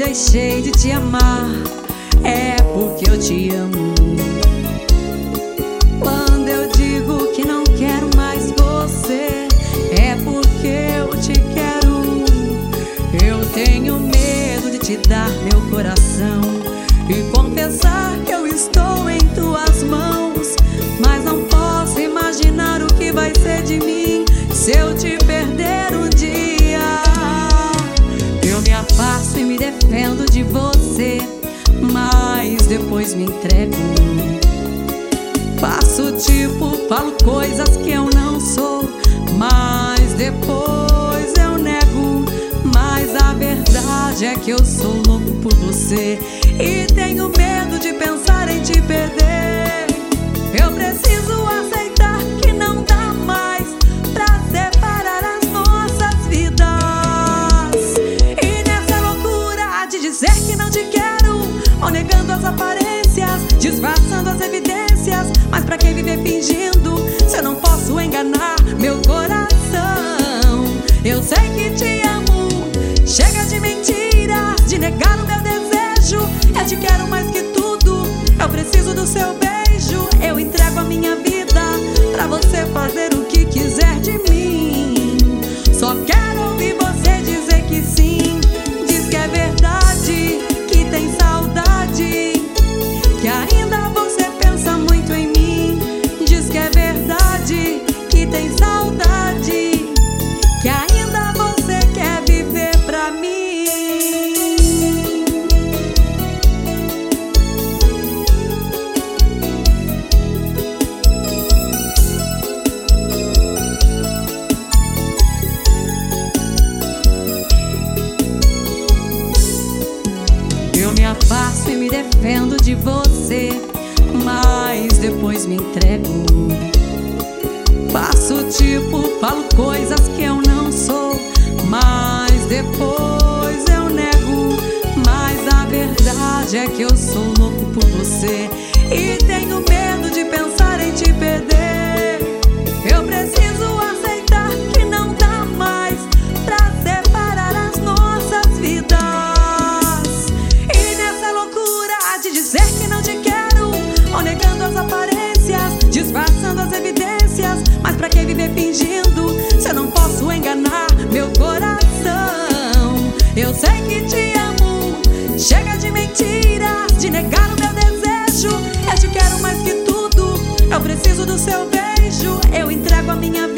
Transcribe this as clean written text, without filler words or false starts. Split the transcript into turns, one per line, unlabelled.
deixei de te amar, é porque eu te amo. Quando eu digo que não quero mais você, é porque eu te quero. Eu tenho medo de te dar meu coração e confessar que eu estou em tuas mãos, mas não posso imaginar o que vai ser de mim se eu te perder um dia. Eu me afasto e me defendo de você, mas depois me entrego. Faço tipo, falo coisas que eu não sou, mas depois eu nego. Mas a verdade é que eu sou louco por você e tenho medo de pensar em te perder. Eu preciso aceitar que não dá mais pra separar as nossas vidas. E nessa loucura de dizer que não te quero, ou negando as aparências, disfarçando as evidências, mas pra que viver fingindo se eu não posso enganar meu coração? Eu sei que te amo, chega de mentiras, de negar o meu desejo. Eu te quero mais que tudo, eu preciso do seu beijo. Eu entrego a minha vida pra você fazer o que quiser de mim. Só quero ouvir você dizer que sim. Diz que é verdade, que tem saudade, que ainda você pensa muito em mim. Diz que é verdade, que tem saudade, que ainda você quer viver pra mim. Eu me afasto e me defendo de você, mas depois me entrego. Faço tipo, falo coisas que eu não sou, mas depois eu nego. Mas a verdade é que eu sou louco por você e tenho medo de pensar em te perder. Eu preciso aceitar que não dá mais pra separar as nossas vidas. E nessa loucura de dizer que não te quero, ou negando as aparências, disfarçando as evidências, mas pra que viver fingindo se eu não posso enganar meu coração? Eu sei que te amo, chega de mentiras, de negar o meu desejo. Eu te quero mais que tudo, eu preciso do seu beijo. Eu entrego a minha